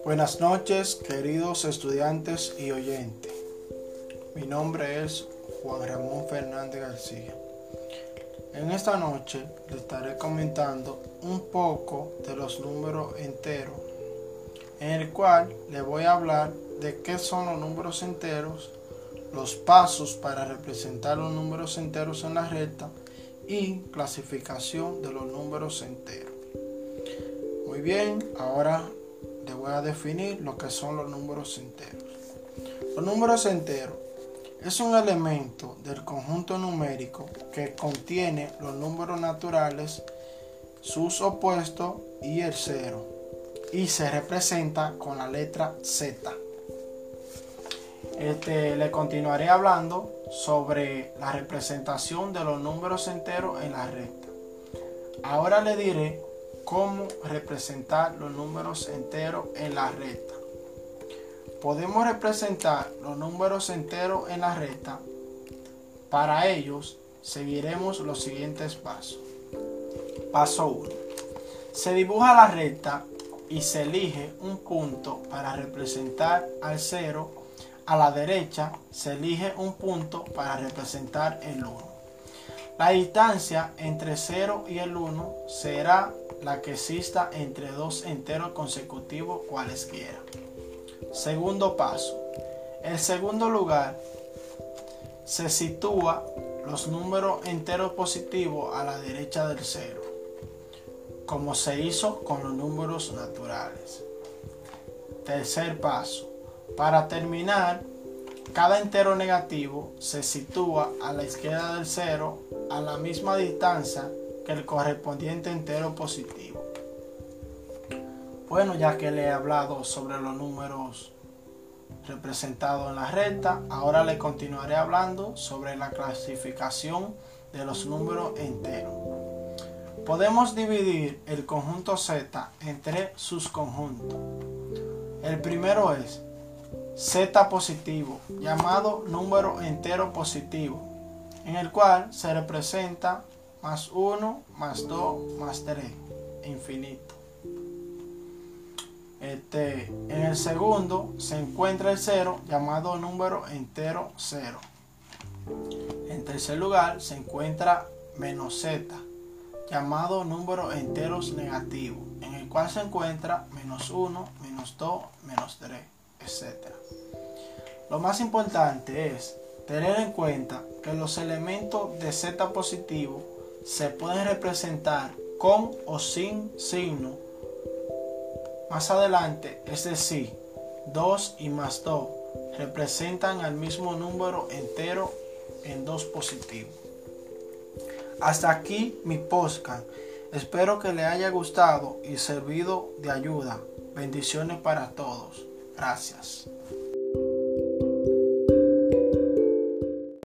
Buenas noches, queridos estudiantes y oyentes. Mi nombre es Juan Ramón Fernández García. En esta noche les estaré comentando un poco de los números enteros, en el cual les voy a hablar de qué son los números enteros, los pasos para representar los números enteros en la recta y clasificación de los números enteros. Muy bien, ahora les voy a definir lo que son los números enteros. Los números enteros es un elemento del conjunto numérico que contiene los números naturales, sus opuestos y el cero, y se representa con la letra Z. Le continuaré hablando sobre la representación de los números enteros en la recta. Ahora le diré cómo representar los números enteros en la recta. Podemos representar los números enteros en la recta. Para ellos seguiremos los siguientes pasos. Paso 1. Se dibuja la recta y se elige un punto para representar al 0. A la derecha se elige un punto para representar el 1. La distancia entre 0 y el 1 será la que exista entre dos enteros consecutivos cualesquiera. Segundo paso. En segundo lugar, se sitúa los números enteros positivos a la derecha del 0, como se hizo con los números naturales. Tercer paso. Para terminar, cada entero negativo se sitúa a la izquierda del 0 a la misma distancia que el correspondiente entero positivo. Bueno, ya que le he hablado sobre los números representados en la recta, ahora le continuaré hablando sobre la clasificación de los números enteros. Podemos dividir el conjunto Z en tres subconjuntos. El primero es Z positivo, llamado número entero positivo, en el cual se representa más 1, más 2, más 3, infinito. En el segundo se encuentra el 0, llamado número entero 0. En tercer lugar se encuentra menos Z, llamado número enteros negativo, en el cual se encuentra menos 1, menos 2, menos 3, etc. Lo más importante es tener en cuenta que los elementos de Z positivo se pueden representar con o sin signo más adelante, es decir, 2 y más 2 representan al mismo número entero en 2 positivo. Hasta aquí mi podcast. Espero que le haya gustado y servido de ayuda. Bendiciones para todos. Gracias.